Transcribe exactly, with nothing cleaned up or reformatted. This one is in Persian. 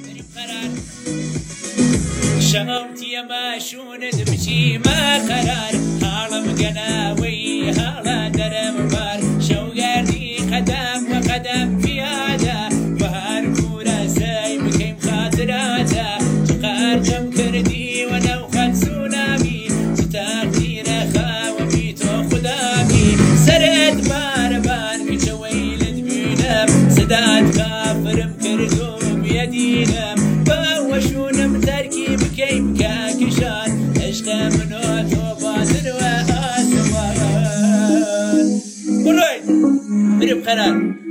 شغوتي ما شوند بشي ما قرار هالم قناوي هالا درم بار شوقاتي قدم وقدم في هذا وهالكورة ساي بكيم خاطراتا تقارجم كردي ولو خد سونامي ستاقي رخا وبيتو خدامي سرد بار بار كشوي لدبينم سداد غافرم كردوم يدينم باوشونم تركي بكيم كاكشان عشق منو توبات وآسمان بروي بريم قرار